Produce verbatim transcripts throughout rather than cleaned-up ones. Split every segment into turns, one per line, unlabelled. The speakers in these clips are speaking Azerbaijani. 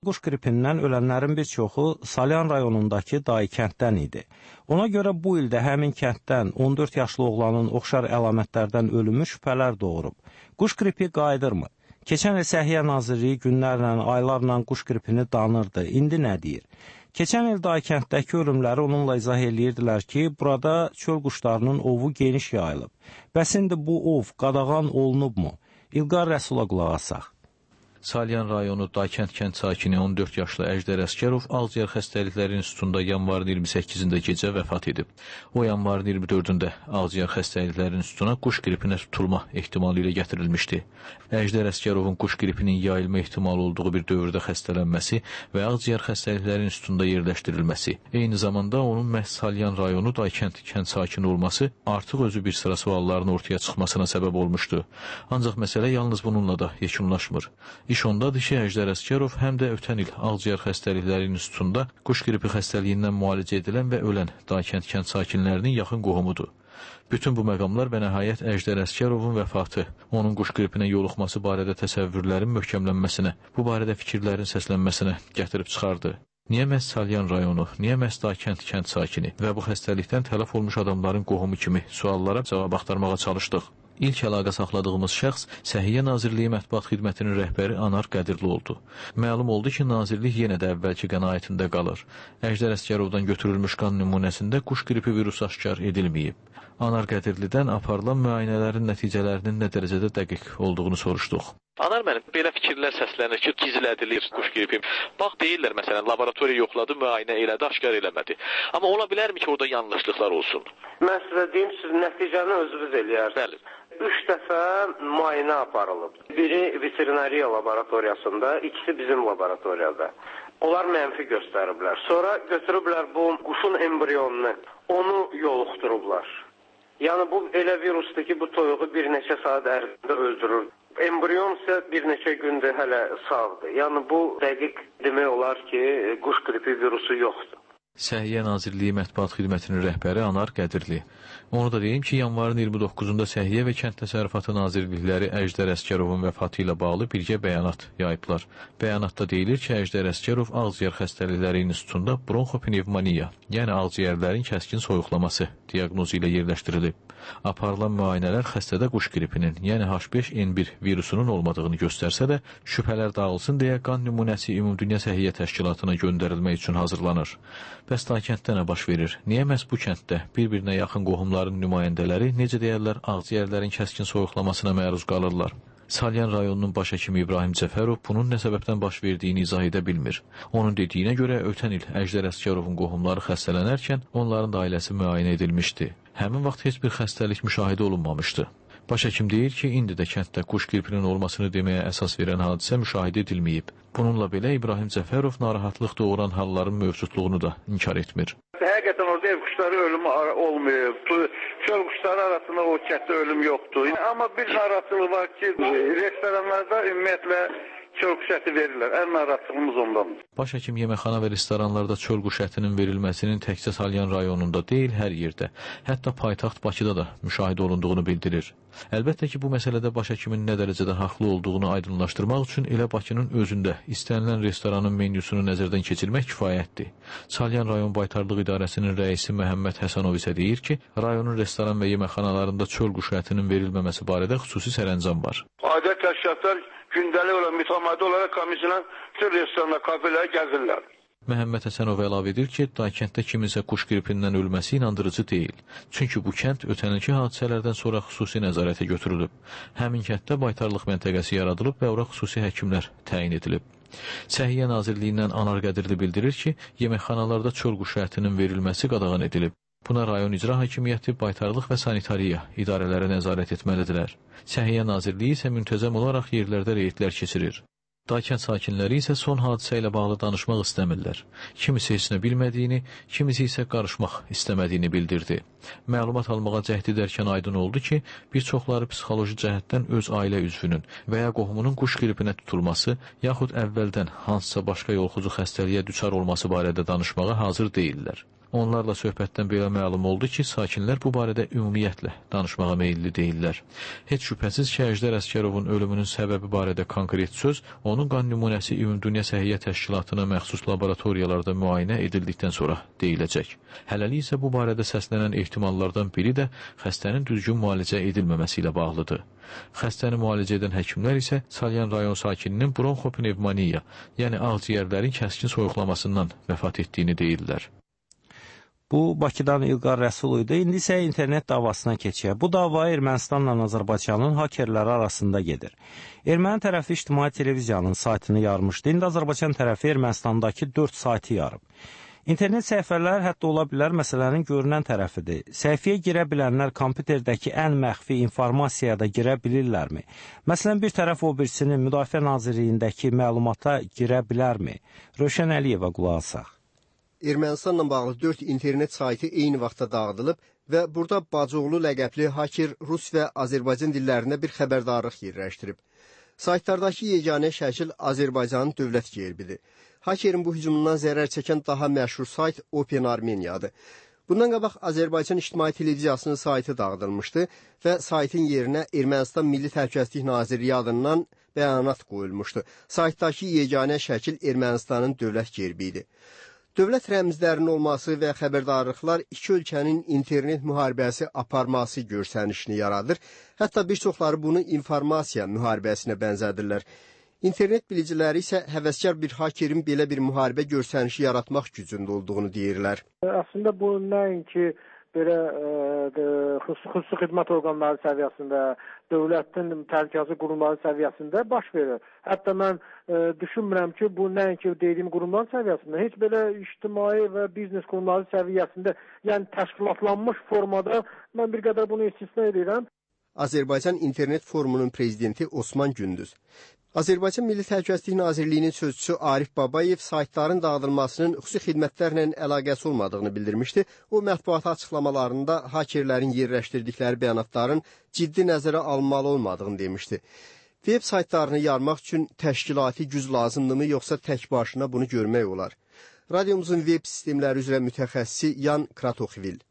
quş qripindən ölənlərin bir çoxu Salyan rayonundakı Dayı kənddən idi. Ona görə bu ildə həmin kənddən on dörd yaşlı oğlanın oxşar əlamətlərdən ölümü şübhələr doğurub. Quş qripi qayıdırmı? Keçən il Səhiyyə Nazirliyi günlərlə, aylarla quş qripini danırdı. İndi nə deyir? Keçən il Dayı kənddəki ölümləri onunla izah eləyirdilər ki, burada çöl quşlarının ovu geniş yayılıb. Bəs indi bu ov qadağan olunubmu? İlqar Rəsula qulaq asaq.
Salyan rayonu Daykənd kənd sakini on dörd yaşlı Əjdər Əsgərov Ağciyər Xəstəlikləri İnstitutunda yanvarın iyirmi səkkizində gecə vəfat edib. O yanvarın iyirmi dördündə Ağciyər Xəstəlikləri İnstitutuna quş qripinə tutulma ehtimalı ilə gətirilmişdi. Əjdər Əsgərovun quş qripinin yayılma ehtimalı olduğu bir dövrdə xəstələnməsi və Ağciyər Xəstəlikləri İnstitutunda yerləşdirilməsi, eyni zamanda onun məhz Salyan rayonu Daykənd kənd sakini olması artıq özü bir sıra sualların ortaya çıxmasına səbəb olmuşdu. Ancaq məsələ yalnız bununla da yekunlaşmır. İş ondadır ki, Əjdər Əsgərov həm də ötən il Ağciyər Xəstəlikləri İnstitutunda quş qripi xəstəliyindən müalicə edilən və ölən Daykənd kənd sakinlərinin yaxın qohumudur. Bütün bu məqamlar və nəhayət Əjdər Əsgərovun vəfatı, onun quş qripinə yoluxması barədə təsəvvürlərin möhkəmlənməsinə, bu barədə fikirlərin səslənməsinə gətirib çıxardı. Niyə məhz Salyan rayonu, niyə məhz Daykənd kənd sakini və bu xəstəlikdən tələf olmuş adamların qohumu kimi suallara cavab axtarmağa çalışdıq. İlk əlaqə saxladığımız şəxs Səhiyyə Nazirliyi Mətbuat Xidmətinin rəhbəri Anar Qədirli oldu. Məlum oldu ki, Nazirlik yenə də əvvəlki qənaətində qalır. Əjdər Əsgərovdan götürülmüş qan nümunəsində quş qripi virusu aşkar edilməyib. Anar Qədirlidən aparılan müayinələrin nəticələrinin nə dərəcədə dəqiq olduğunu soruşduq.
Anar mənim, belə fikirlər səslənir ki, gizlədilir quş gripi. Bax, deyirlər, məsələn, laboratoriya yoxladı, müayinə elədi, aşkar eləmədi. Amma ola bilərmi ki, orada yanlışlıqlar olsun?
Mən sizə deyim, siz nəticəni özünüz eləyərsiniz. Üç dəfə müayinə aparılıb. Biri veterinariya laboratoriyasında, ikisi bizim laboratoriyada. Onlar mənfi göstəriblər. Sonra götürüblər bu quşun embriyonunu, onu yoluxdurublar. Yəni bu elə virusdur ki, bu toyuğu bir neçə saat ərzində öldürür. Embriyon isə bir neçə gündür hələ sağdır. Yəni bu dəqiq demək olar ki, quş qripi virusu yoxdur.
Səhiyyə Nazirliyi Mətbuat Xidmətinin rəhbəri Anar Qədirli. Onu da deyim ki, yanvarın iyirmi doqquzunda Səhiyyə və Kənd Təsərrüfatı Nazirlikləri Əjdər Əsgərovun vəfatı ilə bağlı birgə bəyanat yayıblar. Bəyanatda deyilir ki, Əjdər Əsgərov Ağciyər Xəstəlikləri İnstitutunda bronxopnevmoniya, yəni ağciyərlərin kəskin soyuqlaması diaqnozu ilə yerləşdirilib. Aparılan müayinələr xəstədə quş qripinin, yəni H beş N bir virusunun olmadığını göstərsə də, şübhələr dağılsın deyə qan nümunəsi Ümumdünya Səhiyyə Təşkilatına göndərilmək üçün hazırlanır. Bəs Daykənddə nə baş verir? Niyə məhz bu kənddə bir-birinə yaxın qohumların nümayəndələri, necə deyərlər, ağciyərlərin kəskin soyuqlamasına məruz qalırlar? Salyan rayonunun baş həkimi İbrahim Cəfərov bunun nə səbəbdən baş verdiyini izah edə bilmir. Onun dediyinə görə ötən il Əjdər Əsgərovun qohumları xəstələnərkən onların da ailəsi müayinə edilmişdi. Həmin vaxt heç bir xəstəlik müşahidə olunmamışdı. Baş həkim deyir ki, indi də kənddə quş qripinin olmasını deməyə əsas verən hadisə müşahidə edilməyib. Bununla belə İbrahim Cəfərov narahatlıq doğuran halların mövcudluğunu da inkar etmir.
Həqiqətən orada ev quşları ölümü olmuyor. Çöl quşları arasında o kənddə ölüm yoxdur. Amma bir narahatlığı var ki, restoranlarda ümumiyyətlə çöl quş əti verirlər. Ən narahatlığımız ondandır.
Baş həkim yeməkxana və restoranlarda çöl quş ətinin verilməsinin təkcə Salyan rayonunda deyil, hər yerdə, hətta paytaxt Bakıda da müşahidə olunduğunu bildirir. Əlbəttə ki, bu məsələdə baş həkimin nə dərəcədə haqlı olduğunu aydınlaşdırmaq üçün elə Bakının özündə istənilən restoranın menyusunu nəzərdən keçirmək kifayətdir. Salyan rayon baytarlıq idarəsinin rəisi Məhəmməd Həsənov isə deyir ki, rayonun restoran və yeməkxanalarında çöl quş ətinin verilməməsi barədə xüsusi sərəncam var.
Adət təşkilatlar gündəlik olaraq, mütəmadi olaraq komissiyalar bütün restoranlar, kafelərə gəzirlər.
Məhəmməd Həsənov əlavə edir ki, Daykənddə kiminsə quş qripindən ölməsi inandırıcı deyil. Çünki bu kənd ötənilki hadisələrdən sonra xüsusi nəzarətə götürülüb. Həmin kənddə baytarlıq məntəqəsi yaradılıb və ora xüsusi həkimlər təyin edilib. Səhiyyə Nazirliyindən Anar Qədirli bildirir ki, yeməkxanalarda çöl quşu ətinin verilməsi qadağan edilib. Buna rayon icra hakimiyyəti, baytarlıq və sanitariya idarələrə nəzarət etməlidirlər. Səhiyyə Nazirliyi isə müntəzəm olaraq yerlərdə reydlər keçirir. Daykənd sakinləri isə son hadisə ilə bağlı danışmaq istəmirlər. Kimisi heç nə bilmədiyini, kimisi isə qarışmaq istəmədiyini bildirdi. Məlumat almağa cəhd edərkən aydın oldu ki, bir çoxları psixoloji cəhətdən öz ailə üzvünün və ya qohumunun quş qripinə tutulması, yaxud əvvəldən hansısa başqa yoluxucu xəstəliyə düçar olması barədə danışmağa hazır deyillər. Onlarla söhbətdən belə məlum oldu ki, sakinlər bu barədə ümumiyyətlə danışmağa meyilli deyirlər. Heç şübhəsiz ki, Əjdər Əsgərovun ölümünün səbəbi barədə konkret söz, onun qan nümunəsi Ümumdünya Səhiyyə Təşkilatına məxsus laboratoriyalarda müayinə edildikdən sonra deyiləcək. Hələlik isə bu barədə səslənən ehtimallardan biri də xəstənin düzgün müalicə edilməməsi ilə bağlıdır. Xəstəni müalicə edən həkimlər isə Salyan rayon sakininin bronxopnevmoniya, yəni ağciyərlərin kəskin soyuqlamasından vəfat etdiyini deyirlər.
Bu, Bakıdan İlqar Rəsul idi. İndi isə internet davasına keçək. Bu dava Ermənistanla Azərbaycanın hakerləri arasında gedir. Erməni tərəfi İctimai Televiziyanın saytını yarmışdı. İndi Azərbaycan tərəfi Ermənistandakı dörd saytı yarıb. İnternet səhifələr hətta ola bilər məsələnin görünən tərəfidir. Səhifəyə girə bilənlər kompüterdəki ən məxfi informasiyaya da girə bilirlərmi? Məsələn, bir tərəf o birisinin Müdafiə Nazirliyindəki məlumata girə bilərmi? Rövşən Əliyevə qulaq asaq.
Ermənistanla bağlı dörd internet saytı eyni vaxtda dağıdılıb və burada Bacıoğlu ləqəbli haker Rus və Azərbaycan dillərində bir xəbərdarlıq yerləşdirib. Saytlardakı yeganə şəkil Azərbaycanın dövlət gerbidir. Hakerin bu hücumundan zərər çəkən daha məşhur sayt Open Armeniyadır. Bundan qabaq Azərbaycan İctimai Televiziyasının saytı dağıdılmışdı və saytın yerinə Ermənistan Milli Təhlükəsizlik Nazirliyi adından bəyanat qoyulmuşdu. Saytdakı yeganə şəkil Ermənistanın dövlət gerbi idi. Dövlət rəmzlərinin olması və xəbərdarlıqlar iki ölkənin internet müharibəsi aparması görsənişini yaradır. Hətta bir çoxları bunu informasiya müharibəsinə bənzədirlər. İnternet biliciləri isə həvəskar bir hakerin belə bir müharibə görsənişi yaratmaq gücündə olduğunu deyirlər.
Əslində bu nəinki belə e, xüsusi xidmət orqanları səviyyəsində, dövlətin təhlükəsizlik qurumları səviyyəsində baş verir. Hətta mən e, düşünmürəm ki, bu nəinki dediyim qurumlar səviyyəsində, heç belə ictimai və biznes qurumları səviyyəsində, yəni təşkilatlanmış formada mən bir qədər bunu istisna edirəm.
Azərbaycan İnternet Forumunun prezidenti Osman Gündüz. Azərbaycan Milli Təhlükəsizlik Nazirliyinin sözçüsü Arif Babayev saytların dağıdılmasının xüsusi xidmətlərlə əlaqəsi olmadığını bildirmişdi. O, mətbuata açıqlamalarında hakerlərin yerləşdirdikləri bəyanatların ciddi nəzərə alınmalı olmadığını demişdi. Web saytlarını yarmaq üçün təşkilati güc lazımdırmı, yoxsa tək başına bunu görmək olar? Radiomuzun web sistemləri üzrə mütəxəssisi Yan Kratoxvil.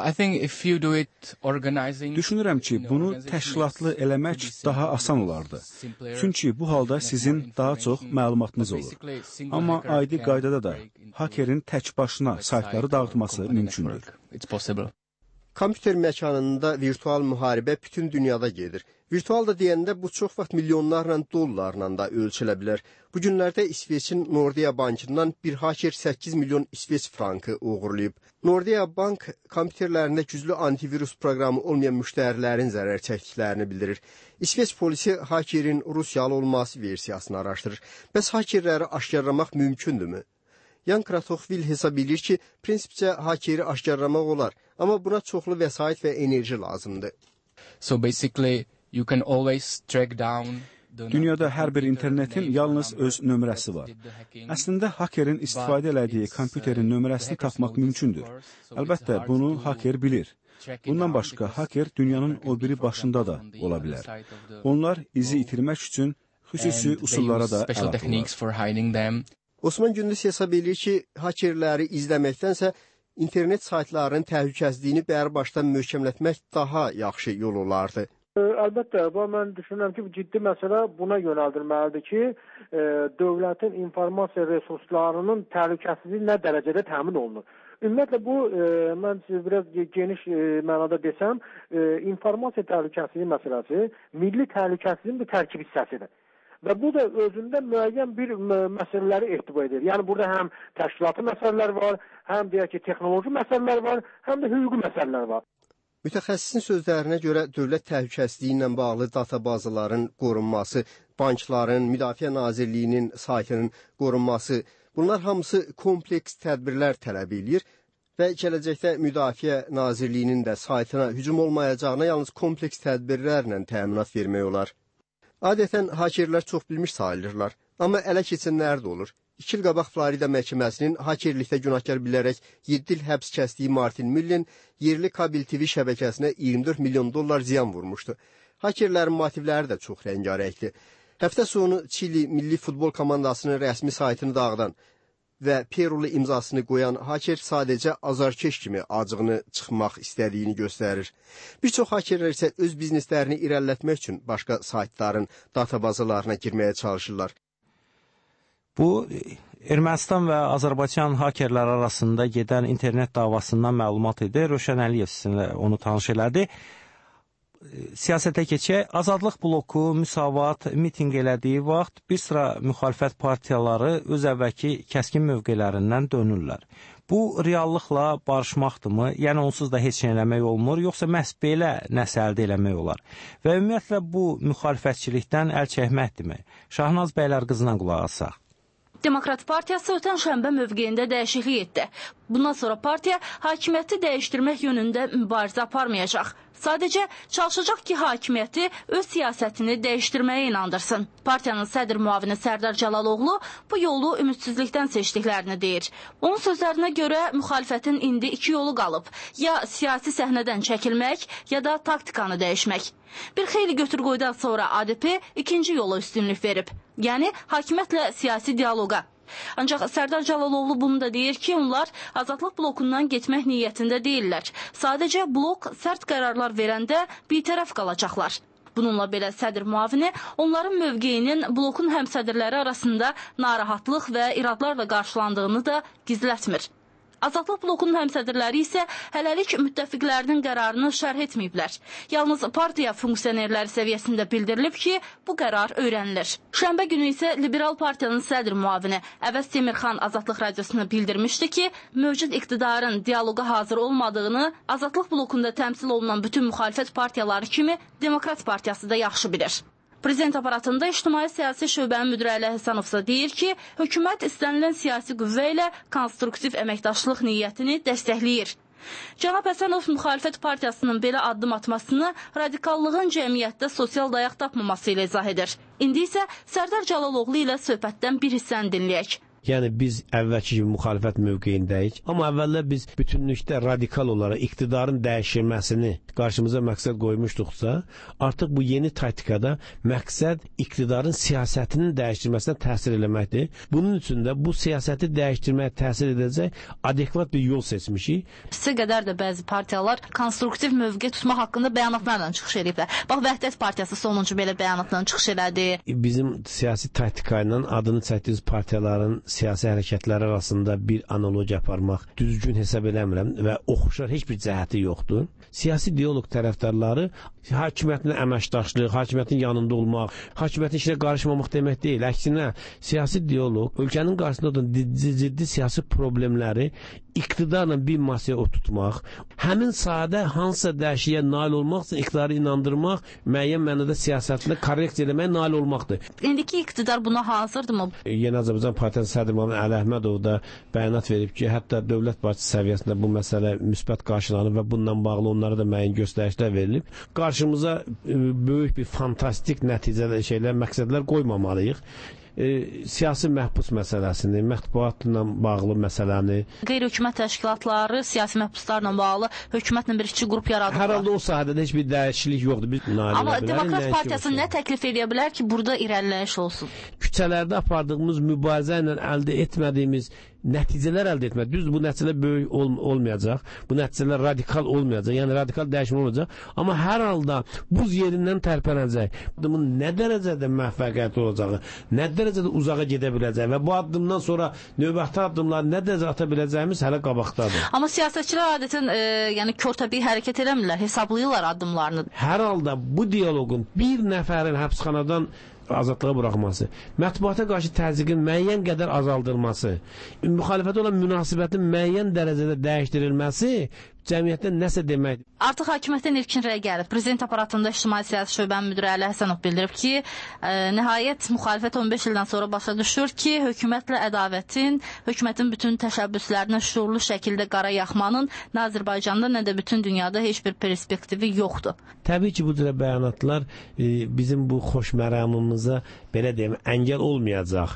Düşünürəm ki, bunu təşkilatlı eləmək daha asan olardı. Çünki bu halda sizin daha çox məlumatınız olur. Amma adi qaydada da hakerin tək başına saytları dağıtması mümkündür.
Kompüter məkanında virtual müharibə bütün dünyada gedir. Virtual da deyəndə bu çox vaxt milyonlarla dollarla da ölçülə bilər. Bu günlərdə İsveçin Nordea bankından bir haker səkkiz milyon İsveç frankı uğurlayıb. Nordea bank kompüterlərində güclü antivirus proqramı olmayan müştərilərin zərər çəkdiklərini bildirir. İsveç polisi hakerin Rusiyalı olması versiyasını araşdırır. Bəs hakerləri aşkarlamaq mümkündürmü? Yan Kratoxvil hesab edir ki, prinsipcə hakeri aşkarlamaq olar, amma buna çoxlu vəsait və enerji lazımdır.
So basically you can always track down.
Dünyada hər bir internetin yalnız öz nömrəsi var. Əslində, hakerin istifadə elədiyi kompüterin nömrəsini tapmaq mümkündür. Əlbəttə, bunu haker bilir. Bundan başqa, haker dünyanın o biri başında da ola bilər. Onlar izi itirmək üçün xüsusi usullara da əl atırlar.
Osman Gündüz hesab edir ki, hakerləri izləməkdənsə internet saytlarının təhlükəsizliyini bərbaşdan möhkəmlətmək daha yaxşı yol olardı.
Əlbəttə, bu mən düşünürəm ki, ciddi məsələ buna yönəldilməlidir ki, e, dövlətin informasiya resurslarının təhlükəsizliyi nə dərəcədə təmin olunur. Ümumiyyətlə bu, e, mən sizə biraz geniş e, mənada desəm, e, informasiya təhlükəsizliyi məsələsi milli təhlükəsizliyin bir tərkib hissəsidir. Və bu da özündə müəyyən bir məsələləri ehtiva edir. Yəni, burada həm təşkilatı məsələlər var, həm deyək ki, texnoloji məsələlər var, həm də hüquqi məsələlər var.
Mütəxəssisin sözlərinə görə dövlət təhlükəsizliyi ilə bağlı databazaların qorunması, bankların, Müdafiə Nazirliyinin saytının qorunması, bunlar hamısı kompleks tədbirlər tələb edir və gələcəkdə Müdafiə Nazirliyinin də saytına hücum olmayacağına yalnız kompleks tədbirlərlə təminat vermək olar. Adətən hakerlər çox bilmiş sayılırlar, amma ələ keçənlər də olur. İki il qabaq Florida məhkəməsinin hakerlikdə günahkar bilərək yeddi il həbs kəsdiyi Martin Millen yerli kabel T V şəbəkəsinə iyirmi dörd milyon dollar ziyan vurmuşdu. Hakerlərin motivləri də çox rəngarəngdir. Həftə sonu Çili milli futbol komandasının rəsmi saytını dağıdan və Perulu imzasını qoyan haker sadəcə azarkeş kimi acığını çıxmaq istədiyini göstərir. Bir çox hakerlər isə öz bizneslərini irəlilətmək üçün başqa saytların databazalarına girməyə çalışırlar.
Bu, Ermənistan və Azərbaycan hakerlər arasında gedən internet davasından məlumat idi. Rövşən Əliyev sizinlə onu tanış elədi. Siyasətə keçək, Azadlıq bloku Müsavat mitinq elədiyi vaxt bir sıra müxalifət partiyaları öz əvvəlki kəskin mövqələrindən dönürlər. Bu, reallıqla barışmaqdırmı? Yəni, onsuz da heç nə eləmək olmur, yoxsa məhz belə nəsə əldə eləmək olar? Və ümumiyyətlə, bu müxalifətçilikdən əl çəkməkdirmi? Şahnaz bəylər qızına qulaq asaq.
Demokrat Partiyası ötən şənbə mövqeyində dəyişiklik etdi. Bundan sonra partiya hakimiyyəti dəyişdirmək yönündə mübarizə aparmayacaq. Sadəcə çalışacaq ki, hakimiyyəti öz siyasətini dəyişdirməyə inandırsın. Partiyanın sədr müavini Sərdar Cəlaloğlu bu yolu ümidsizlikdən seçdiklərini deyir. Onun sözlərinə görə müxalifətin indi iki yolu qalıb. Ya siyasi səhnədən çəkilmək, ya da taktikanı dəyişmək. Bir xeyli götür-qoydan sonra A D P ikinci yola üstünlük verib. Yəni, hakimiyyətlə siyasi dialoqa. Ancaq Sərdar Cəlaloğlu bunu da deyir ki, onlar Azadlıq blokundan getmək niyyətində deyirlər. Sadəcə blok sərt qərarlar verəndə bitərəf qalacaqlar. Bununla belə sədr müavini onların mövqeyinin blokun həmsədrləri arasında narahatlıq və iradlarla qarşılandığını da gizlətmir. Azadlıq blokunun həmsədrləri isə hələlik müttəfiqlərinin qərarını şərh etməyiblər. Yalnız partiya funksionerləri səviyyəsində bildirilib ki, bu qərar öyrənilir. Şənbə günü isə Liberal Partiyanın sədr müavini Əvəz Temirxan Azadlıq Radiosuna bildirmişdi ki, mövcud iqtidarın dialoqa hazır olmadığını Azadlıq blokunda təmsil olunan bütün müxalifət partiyaları kimi Demokrat Partiyası da yaxşı bilir. Prezident aparatında İctimai Siyasi Şöbənin müdiri Əli Həsənovsa deyir ki, hökumət istənilən siyasi qüvvə ilə konstruktiv əməkdaşlıq niyyətini dəstəkləyir. Cənab Həsənov müxalifət partiyasının belə addım atmasını radikallığın cəmiyyətdə sosial dayaq tapmaması ilə izah edir. İndi isə Sərdar Cəlaloğlu ilə söhbətdən bir hissəni dinləyək.
Yəni biz əvvəlki kimi müxalifət mövqeyindəyik, amma əvvəllər biz bütünlükdə radikal olaraq iqtidarın dəyişilməsini qarşımıza məqsəd qoymuşduqsa, artıq bu yeni taktikada məqsəd iqtidarın siyasətinin dəyişdirməsinə təsir eləməkdir. Bunun üçün də bu siyasəti dəyişdirməyə təsir edəcək adekvat bir yol seçmişik.
Sizə qədər də bəzi partiyalar konstruktiv mövqe tutmaq haqqında bəyanatlarla çıxış ediblər. Bax, Vəhdət Partiyası sonuncu belə bəyanatla çıxış elədi.
Bizim siyasi taktika ilə adını çəkdiyimiz partiyaların siyasi hərəkətlər arasında bir analogiya aparmaq düzgün hesab eləmirəm və oxşar heç bir cəhəti yoxdur. Siyasi diyaloq tərəfdarları hakimiyyətin əməkdaşlıq, hakimiyyətin yanında olmaq, hakimiyyətin işinə qarışmamaq demək deyil. Əksinə, siyasi diyaloq ölkənin qarşısında olan ciddi siyasi problemləri iqtidarla bir masaya oturtmaq, həmin sahədə hansısa dəyişikliyə nail olmaq üçün iqtidarı inandırmaq, müəyyən mənada siyasətində korreksiya eləməyə nail olmaqdır.
İndiki iqtidar buna hazırdırmı?
Yeni Azərbaycan Partiyası sədr müavini Əli Əhmədov da bəyanat verib ki, hətta dövlət başçısı səviyyəsində bu məsələ müsbət qarşılanıb və bununla bağlı onlara da müəyyən göstərişlər verilib. Qarşımıza böyük bir fantastik nəticələr, şeylər, məqsədlər qoymamalıyıq. E, siyasi məhbus məsələsini, mətbuatla bağlı məsələni.
Qeyri-hökumət təşkilatları siyasi məhbuslarla bağlı hökumətlə bir işçi qrup yaradıblar.
Hər halda o sahədə heç bir dəyişiklik yoxdur. Biz
Amma Demokrat Partiyası nə təklif edə bilər ki, burada irəliləyiş olsun?
Küçələrdə apardığımız mübarizə ilə əldə etmədiyimiz nəticələr əldə etmək. Düzdür, bu nəticələr böyük ol olmayacaq. Bu nəticələr radikal olmayacaq. Yəni radikal dəyişmə olacaq. Amma hər halda buz yerindən tərpənəcək. Bunun nə dərəcədə müvəffəqiyyətli olacağı, nə dərəcədə uzağa gedə biləcək və bu addımdan sonra növbəti addımları nə dərəcə ata biləcəyimiz hələ qabaqdadır.
Amma siyasətçilər adətən e, yəni körtəbii hərəkət eləmirlər, hesablayırlar addımlarını.
Hər halda bu dialoqun bir nəfərin həbsxanadan azadlığa buraxması, mətbuata qarşı təzyiqin müəyyən qədər azaldılması, müxalifətə olan münasibətin müəyyən dərəcədə dəyişdirilməsi cəmiyyətdə nəsə deməkdir.
Artıq hakimiyyətdən ilkin rəy gəlib. Prezident aparatında İctimai Siyasi Şöbənin müdiri Əli Həsənov bildirib ki, e, nəhayət müxalifət on beş ildən sonra başa düşür ki, hökumətlə ədavətin, hökumətin bütün təşəbbüslərinə şuurlu şəkildə qara yaxmanın nə Azərbaycanda, nə də bütün dünyada heç bir perspektivi yoxdur.
Təbii ki, bu cürə bəyanatlar e, bizim bu xoş məramımıza belə deyim, əngəl olmayacaq.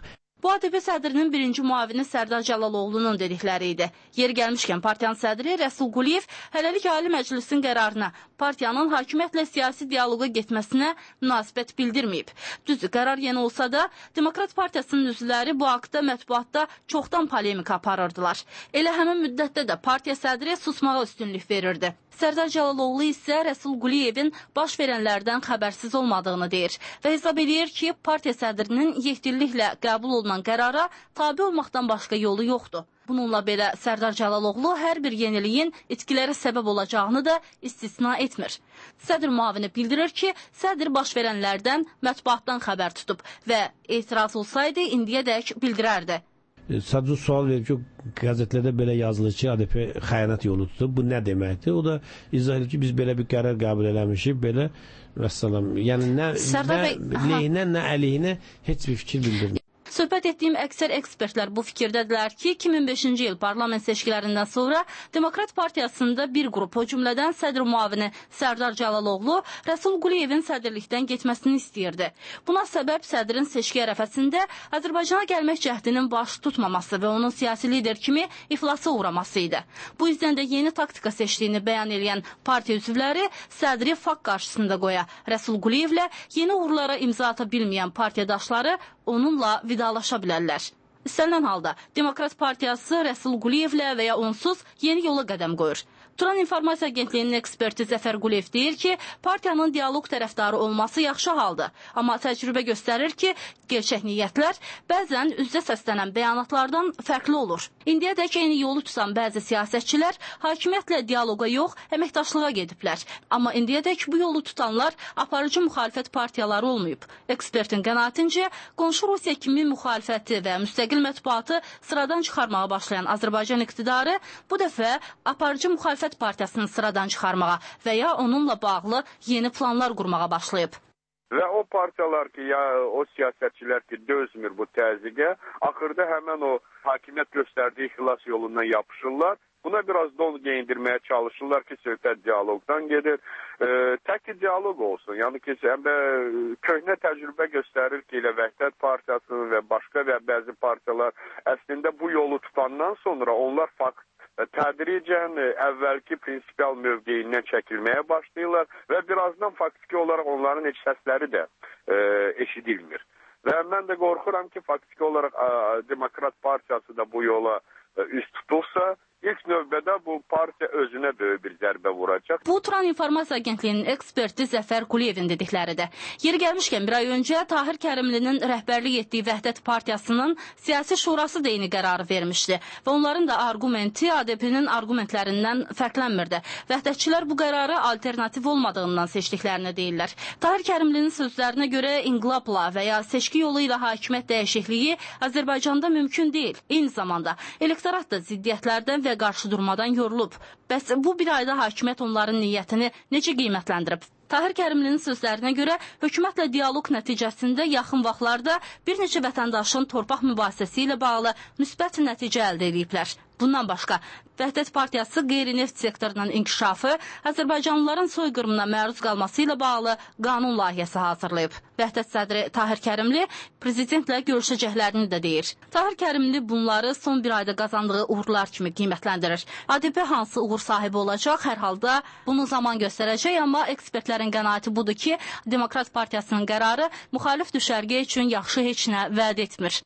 Bu A D P sədrinin birinci müavini Sərdar Cəlaloğlu'nun dedikləri idi. Yeri gəlmişkən partiyanın sədri Rəsul Quliyev hələlik Ali Məclisin qərarına partiyanın hakimiyyətlə siyasi dialoqa getməsinə münasibət bildirməyib. Düzdür, qərar yeni olsa da Demokrat Partiyasının üzvləri bu haqda mətbuatda çoxdan polemika aparırdılar. Elə həmin müddətdə də partiya sədri susmağa üstünlük verirdi. Sərdar Cəlaloğlu isə Rəsul Quliyevin baş verənlərdən xəbərsiz olmadığını deyir və hesab edir ki, partiya sədrinin yekdilliklə qəbul olunan qərara tabi olmaqdan başqa yolu yoxdur. Bununla belə Sərdar Cəlaloğlu hər bir yeniliyin itkilərə səbəb olacağını da istisna etmir. Sədr müavini bildirir ki, sədr baş verənlərdən mətbuatdan xəbər tutub və etiraz olsaydı indiyədək bildirərdi.
Sadəcə sual verir ki, qəzetlərdə belə yazılır ki, A D P xəyanət yolu tutub. Bu nə deməkdir? O da izah edir ki, biz belə bir qərar qəbul eləmişik, belə vəssalam. Yəni nə, nə lehinə, nə əleyhinə heç bir fikir bildirmir.
Söhbət etdiyim əksər ekspertlər bu fikirdədirlər ki, iki min beşinci il parlament seçkilərindən sonra Demokrat Partiyasında bir qrup, o cümlədən sədr müavini Sərdar Cəlaloğlu Rəsul Quliyevin sədrlikdən getməsini istəyirdi. Buna səbəb sədrin seçki ərəfəsində Azərbaycana gəlmək cəhdinin baş tutmaması və onun siyasi lider kimi iflasa uğraması idi. Bu yüzden də yeni taktika seçdiyini bəyan edən partiya üzvləri sədri fakt qarşısında qoya. Rəsul Quliyevlə yeni uğurlara imza ata bilməyən partiyadaşları onunla vidalaşa bilərlər. İstənilən halda Demokrat Partiyası Rəsul Quliyevlə və ya onsuz yeni yola qədəm qoyur. Turan İnformasiya Agentliyinin eksperti Zəfər Quliyev deyir ki, partiyanın dialoq tərəfdarı olması yaxşı haldır. Amma təcrübə göstərir ki, gerçək niyyətlər bəzən üzdə səslənən bəyanatlardan fərqli olur. İndiyədək eyni yolu tutan bəzi siyasətçilər hakimiyyətlə dialoqa yox, əməkdaşlığa gediblər. Amma indiyədək bu yolu tutanlar aparıcı müxalifət partiyaları olmayıb. Ekspertin qənaatincə, qonşu Rusiya kimi müxalifəti və müstəqil mətbuatı sıradan çıxarmağa başlayan Azərbaycan iqtidarı bu dəfə aparıcı müxalifət partiyasını sıradan çıxarmağa və ya onunla bağlı yeni planlar qurmağa başlayıb.
Və o partiyalar ki, ya o siyasətçilər ki, dözmür bu təzyiqə, axırda həmən o hakimiyyət göstərdiyi xilas yolundan yapışırlar. Buna biraz don geyindirməyə çalışırlar ki, söhbət diyaloqdan gedir. E, tək ki, diyaloq olsun. Yəni ki, həm də köhnə təcrübə göstərir ki, elə Vəhdət Partiyası və başqa və bəzi partiyalar əslində bu yolu tutandan sonra onlar fakt tədricən əvvəlki prinsipial mövqeyindən çəkilməyə başlayırlar və birazdan faktiki olaraq onların heç səsləri də e, eşidilmir. Və mən də qorxuram ki, faktiki olaraq a, Demokrat Partiyası da bu yola e, üst tutulsa, ilk növbədə bu partiya özünə böyük bir zərbə vuracaq.
Bu, Turan İnformasiya Agentliyinin eksperti Zəfər Quliyevin dedikləridir. Yeri gəlmişkən, bir ay öncə Tahir Kərimlinin rəhbərlik etdiyi Vəhdət Partiyasının siyasi şurası da eyni qərarı vermişdi və onların da argumenti A D P-nin argumentlərindən fərqlənmirdi. Vəhdətçilər bu qərarı alternativ olmadığından seçdiklərini deyirlər. Tahir Kərimlinin sözlərinə görə inqilabla və ya seçki yolu ilə hakimiyyət dəyişikliyi Azərbaycanda mümkün deyil. Eyni zamanda elektorat da ziddiyyətlərdən və qarşı durmadan yorulub. Bəs bu bir ayda hakimiyyət onların niyyətini necə qiymətləndirib? Tahir Kərimlinin sözlərinə görə hökumətlə dialoq nəticəsində yaxın vaxtlarda bir neçə vətəndaşın torpaq mübahisəsi ilə bağlı müsbət nəticə əldə ediblər. Bundan başqa, Vəhdət Partiyası qeyri-neft sektorunun inkişafı, Azərbaycanlıların soyqırımına məruz qalması ilə bağlı qanun layihəsi hazırlayıb. Vəhdət sədri Tahir Kərimli prezidentlə görüşəcəklərini də deyir. Tahir Kərimli bunları son bir ayda qazandığı uğurlar kimi qiymətləndirir. A D P hansı uğur sahibi olacaq, hər halda bunu zaman göstərəcək, amma ekspertlərin qənaəti budur ki, Demokrat Partiyasının qərarı müxalif düşərgə üçün yaxşı heç nə vəd etmir.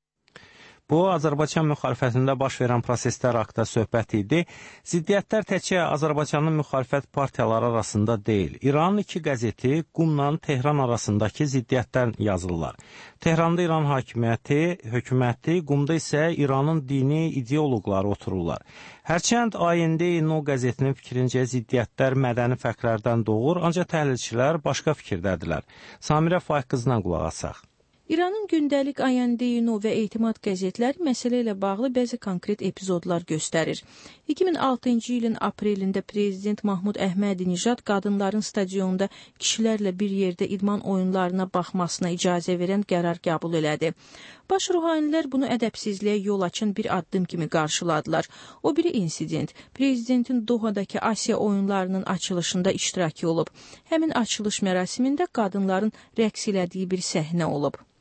Bu, Azərbaycan müxalifətində baş verən proseslər haqqında söhbət idi. Ziddiyyətlər təkcə Azərbaycanın müxalifət partiyaları arasında deyil. İranın iki qəzeti Qumla Tehran arasındakı ziddiyyətlər yazırlar. Tehranda İran hakimiyyəti, hökuməti, Qumda isə İranın dini ideoloqları otururlar. Hərçənd A N D-No qəzetinin fikrincə ziddiyyətlər mədəni fərqlərdən doğur, ancaq təhlilçilər başqa fikirdədirlər. Samirə Faiq qızına qulaq asaq.
İranın gündəlik A N D-No və Etimad qəzetləri məsələ ilə bağlı bəzi konkret epizodlar göstərir. iki min altıncı ilin aprelində Prezident Mahmud Əhmədi-Nijad qadınların stadionda kişilərlə bir yerdə idman oyunlarına baxmasına icazə verən qərar qəbul elədi. Baş ruhanilər bunu ədəbsizliyə yol açan bir addım kimi qarşıladılar. O biri insident, Prezidentin Dohadakı Asiya oyunlarının açılışında iştirakı olub. Həmin açılış mərasimində qadınların rəqs elədiyi bir səhnə olub.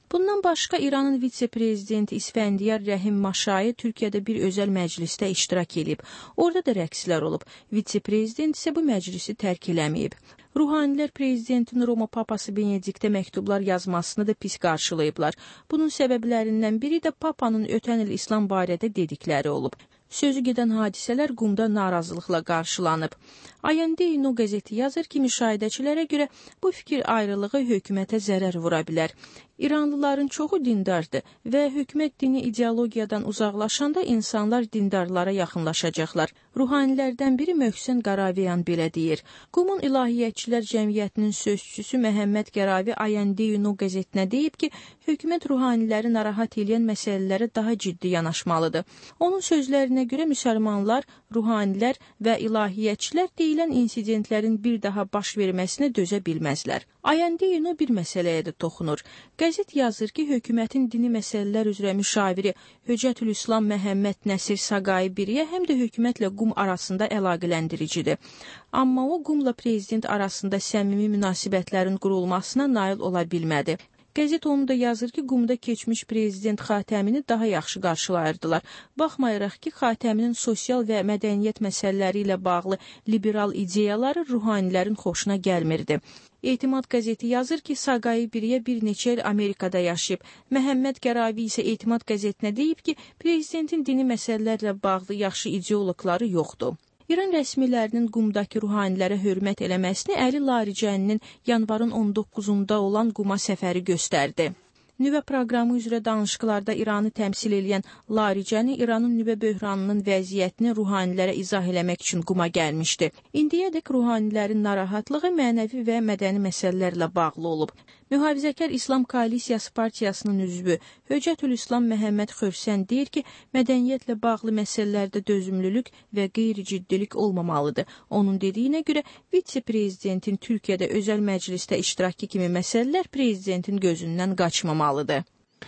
Bundan başqa İranın vitse-prezidenti İsfəndiyar Rəhim Maşayi Türkiyədə bir özəl məclisdə iştirak edib. Orada da rəqslər olub. Vitse-prezident isə bu məclisi tərk eləməyib. Ruhanilər prezidentin Roma papası Benediktə məktublar yazmasını da pis qarşılayıblar. Bunun səbəblərindən biri də papanın ötən il İslam barədə dedikləri olub. Sözü gedən hadisələr Qumda narazılıqla qarşılanıb. Ayandeyno qəzeti yazır ki, müşahidəçilərə görə bu fikir ayrılığı hökumətə zərər vura bilər. İranlıların çoxu dindardır və hökumət dini ideologiyadan uzaqlaşanda insanlar dindarlara yaxınlaşacaqlar. Ruhanilərdən biri Möhsen Qaraviyan belə deyir. Qumun İlahiyyətçilər Cəmiyyətinin sözçüsü Məhəmməd Qəravi Ayandeyno qəzetinə deyib ki, hökumət ruhaniləri narahat edən məsələlərə daha ciddi yanaşmalıdır. Onun sözlərinə görə müsəlmanlar, ruhanilər və ilahiyyətçilər deyilən insidentlərin bir daha baş verməsinə dözə bilməzlər. Ayandeyno bir məsələyə də toxunur. Qəzet yazır ki, hökumətin dini məsələlər üzrə müşaviri Höccətül-İslam Məhəmməd Nəsir Saqai Biriyə həm də hökumətlə Qum arasında əlaqələndiricidir. Amma o, Qumla prezident arasında səmimi münasibətlərin qurulmasına nail ola bilmədi. Qəzet onu da yazır ki, Qumda keçmiş prezident Xatəmini daha yaxşı qarşılayırdılar. Baxmayaraq ki, Xatəminin sosial və mədəniyyət məsələləri ilə bağlı liberal ideyaları ruhanilərin xoşuna gəlmirdi. Etimad qəzeti yazır ki, Saqai Biriyə bir neçə il Amerikada yaşayıb. Məhəmməd Qəravi isə Etimad qəzetinə deyib ki, prezidentin dini məsələlərlə bağlı yaxşı ideoloqları yoxdur. İran rəsmilərinin Qumdakı ruhanilərə hörmət eləməsini Əli Laricəninin yanvarın on doqquzunda olan Quma səfəri göstərdi. Nüvə proqramı üzrə danışıqlarda İranı təmsil edən Laricəni İranın nüvə böhranının vəziyyətini ruhanilərə izah eləmək üçün Quma gəlmişdi. İndiyədək ruhanilərin narahatlığı mənəvi və mədəni məsələlərlə bağlı olub. Mühafizəkar İslam Koalisiyası partiyasının üzvü Höccətül-İslam Məhəmməd Xövsən deyir ki, mədəniyyətlə bağlı məsələlərdə dözümlülük və qeyri-ciddilik olmamalıdır. Onun dediyinə görə vitse-prezidentin Türkiyədə özəl məclisdə iştirakı kimi məsələlər prezidentin gözündən qaçmamalıdır.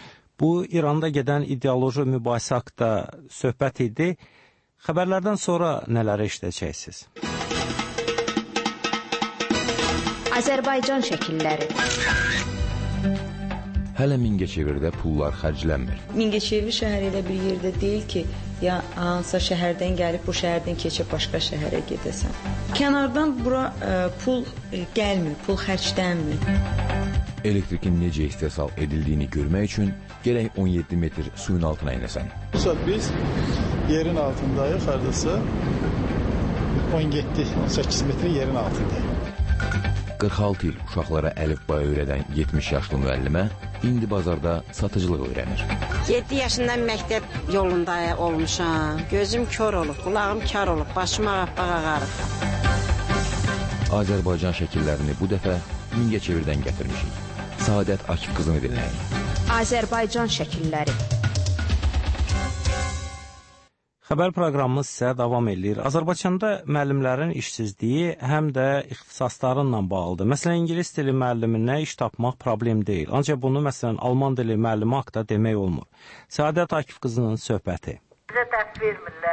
Bu, İranda gedən ideoloji mübahisə haqqında söhbət idi. Xəbərlərdən sonra nələrə işləyəcəksiniz?
Azərbaycan şəkilləri.
Hələ Mingəçevirdə pullar xərclənmir.
Mingəçevir şəhəri elə bir yerdə deyil ki, ya hansısa şəhərdən gəlib bu şəhərdən keçib başqa şəhərə gedəsən. Kənardan bura ə, pul ə, gəlmir, pul xərclənmir.
Elektrikin necə istehsal edildiyini görmək üçün gərək on yeddi metr suyun altına inəsən.
Biz yerin altındayıq, hardasa on yeddi on səkkiz metr yerin altındayıq.
qırx altı il uşaqlara əlifba öyrədən yetmiş yaşlı müəllimə indi bazarda satıcılıq öyrənir.
yeddi yaşından məktəb yolunda olmuşam. Gözüm kör olub, qulağım kar olub, başım ağappaq ağarıb.
Azərbaycan şəkillərini bu dəfə Mingəçevirdən gətirmişik. Saadət Akif qızını dinləyin.
Azərbaycan şəkilləri.
Xəbər proqramımız isə davam edir. Azərbaycanda müəllimlərin işsizliyi həm də ixtisaslarınla bağlıdır. Məsələn, ingilis dili müəlliminə iş tapmaq problem deyil. Ancaq bunu, məsələn, alman dili müəllimi haqqında demək olmur. Saadət Akif qızının söhbəti.
Bizə dərs vermirlər.